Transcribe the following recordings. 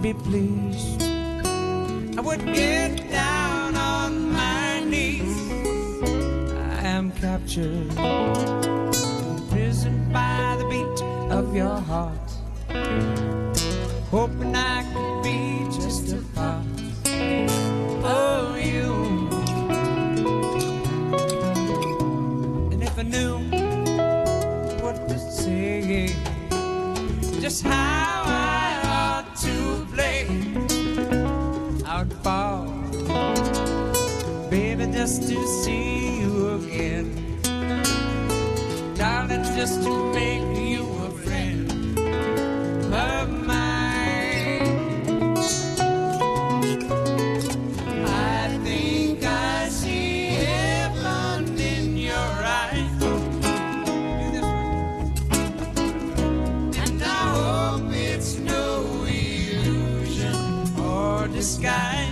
be pleased, I would get down on my knees. I am captured, imprisoned by the beat of your heart, hoping I could be just a part of you. And if I knew what to say, just how I ought to play, I would fall, baby, just to see you again. Darling, just to make you a friend of mine. I think I see heaven in your eyes, and I hope it's no illusion or disguise.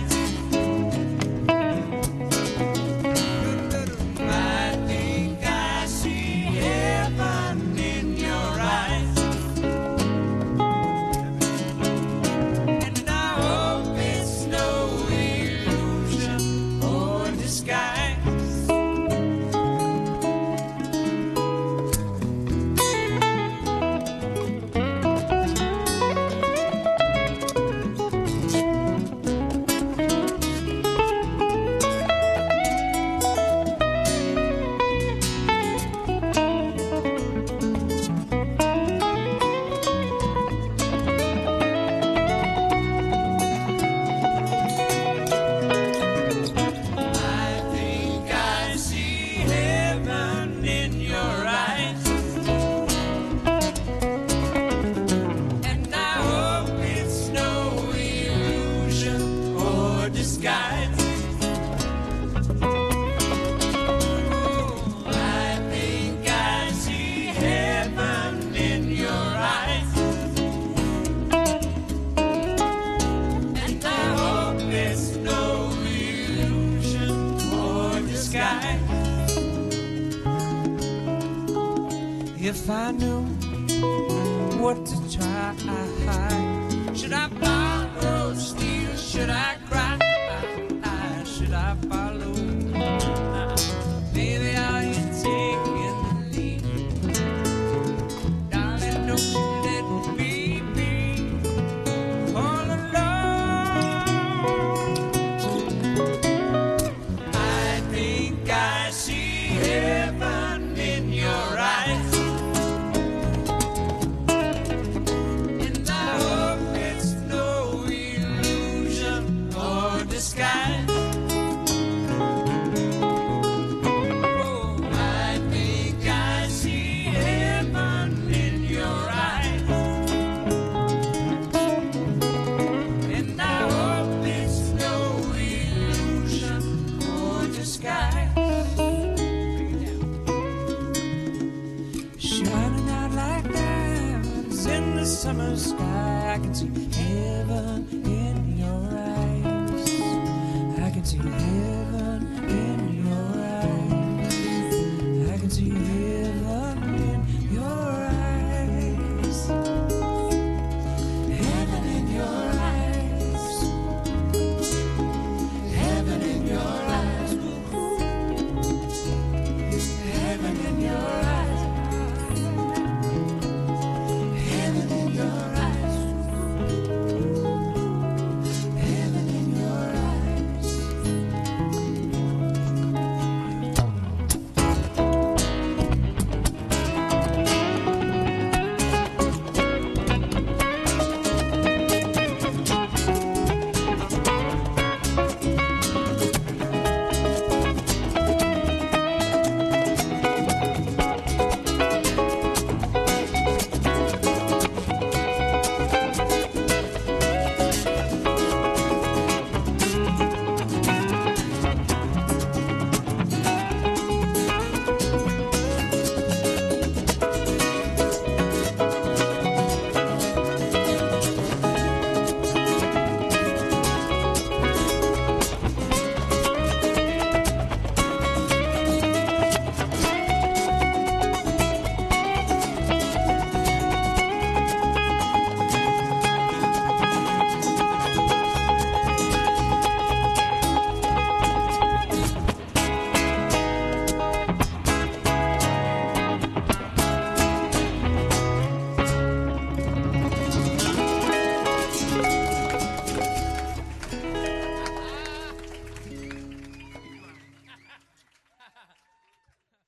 If I knew what to try, should I buy